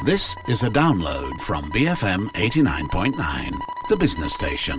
This is a download from BFM 89.9, the business station.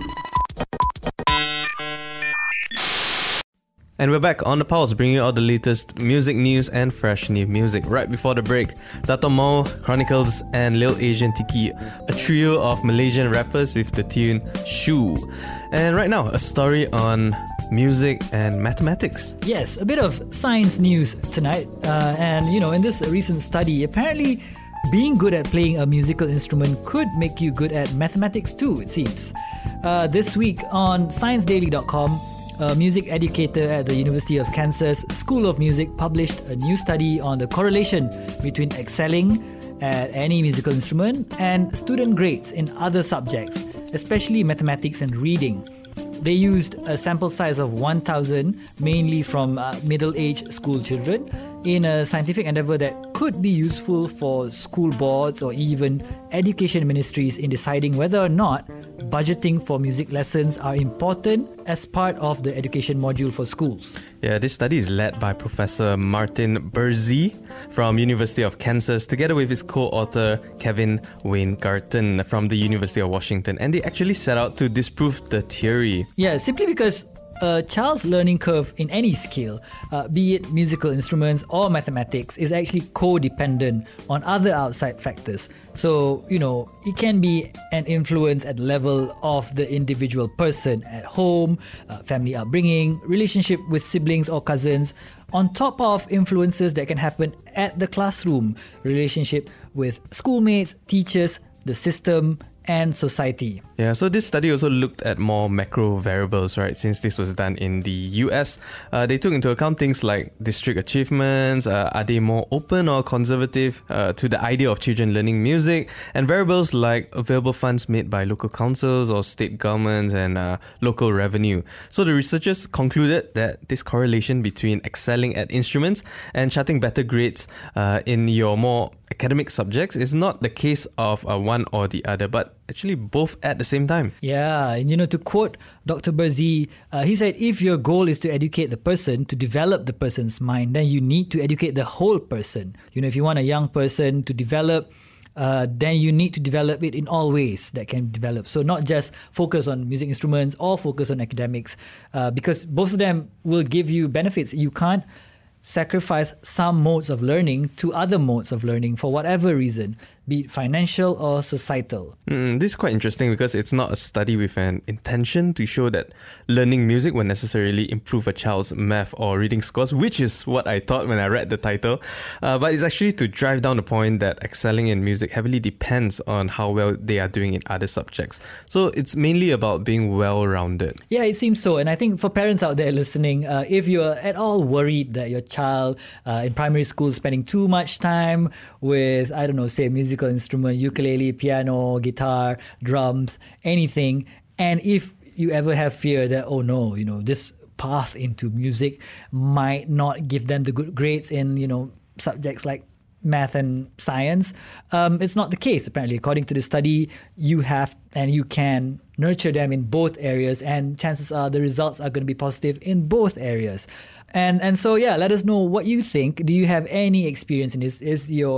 And we're back on The Pulse, bringing you all the latest music news and fresh new music. Right before the break, Dato' Mo, Chronicles and Lil Asian Tiki, a trio of Malaysian rappers with the tune Shoe. And right now, a story on music and mathematics. Yes, a bit of science news tonight. And in this recent study, apparently being good at playing a musical instrument could make you good at mathematics too, it seems. This week on ScienceDaily.com, a music educator at the University of Kansas School of Music published a new study on the correlation between excelling at any musical instrument and student grades in other subjects, especially mathematics and reading. They used a sample size of 1,000, mainly from middle-aged school children, in a scientific endeavor that could be useful for school boards or even education ministries in deciding whether or not budgeting for music lessons are important as part of the education module for schools. Yeah, this study is led by Professor Martin Berzee from University of Kansas, together with his co-author Kevin Weingarten from the University of Washington, and they actually set out to disprove the theory. Yeah, simply because a child's learning curve in any skill, be it musical instruments or mathematics, is actually codependent on other outside factors. So, it can be an influence at the level of the individual person at home, family upbringing, relationship with siblings or cousins, on top of influences that can happen at the classroom, relationship with schoolmates, teachers, the system, and society. Yeah, so this study also looked at more macro variables, right? Since this was done in the US, they took into account things like district achievements, are they more open or conservative to the idea of children learning music, and variables like available funds made by local councils or state governments and local revenue. So the researchers concluded that this correlation between excelling at instruments and charting better grades in your more academic subjects is not the case of one or the other, but actually both at the same time. Yeah, and to quote Dr. Berzee, he said, if your goal is to educate the person, to develop the person's mind, then you need to educate the whole person. If you want a young person to develop, then you need to develop it in all ways that can develop. So not just focus on music instruments or focus on academics, because both of them will give you benefits. You can't sacrifice some modes of learning to other modes of learning for whatever reason, be it financial or societal. This is quite interesting because it's not a study with an intention to show that learning music will necessarily improve a child's math or reading scores, which is what I thought when I read the title. But it's actually to drive down the point that excelling in music heavily depends on how well they are doing in other subjects. So it's mainly about being well-rounded. Yeah, it seems so. And I think for parents out there listening, if you're at all worried that your child in primary school is spending too much time with, say, musical instrument, ukulele, piano, guitar, drums, anything, and if you ever have fear that, this path into music might not give them the good grades in, subjects like math and science, it's not the case. Apparently, according to the study, you have and you can nurture them in both areas, and chances are the results are going to be positive in both areas. And so, let us know what you think. Do you have any experience in this?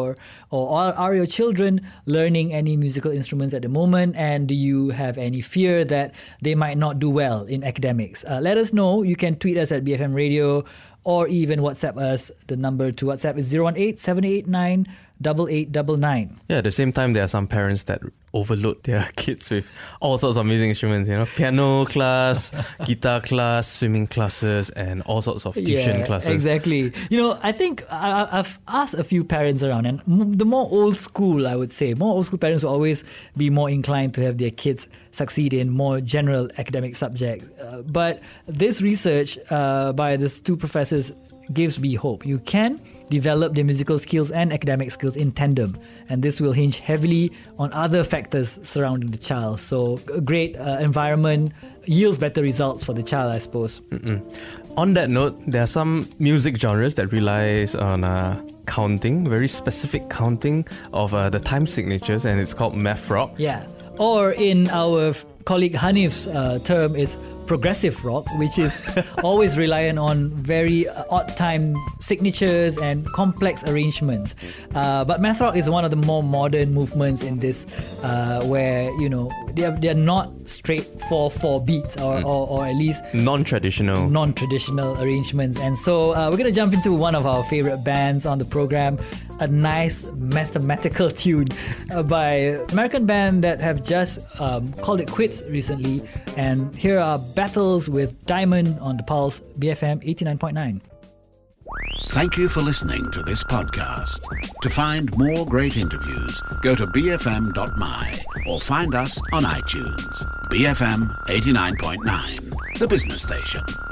Are your children learning any musical instruments at the moment? And do you have any fear that they might not do well in academics? Let us know. You can tweet us at BFM Radio or even WhatsApp us. The number to WhatsApp is 018-789-8899. Yeah, at the same time, there are some parents that overload their kids with all sorts of music instruments, piano class, guitar class, swimming classes, and all sorts of tuition classes. Exactly. I think I've asked a few parents around, and the more old school, I would say, more old school parents will always be more inclined to have their kids succeed in more general academic subjects. But this research by these two professors gives me hope. You can develop their musical skills and academic skills in tandem, and this will hinge heavily on other factors surrounding the child. So a great environment yields better results for the child, I suppose. On that note, there are some music genres that relies on counting, very specific counting of the time signatures, and it's called math rock. Yeah, or in our colleague Hanif's term, it's progressive rock, which is always reliant on very odd time signatures and complex arrangements. But math rock is one of the more modern movements in this, where they're not straight 4/4 beats or at least non-traditional arrangements. And so we're going to jump into one of our favorite bands on the program, a nice mathematical tune by American band that have just called it quits recently. And here are Battles with Diamond on the Pulse, BFM 89.9. Thank you for listening to this podcast. To find more great interviews, go to bfm.my or find us on iTunes. BFM 89.9, the business station.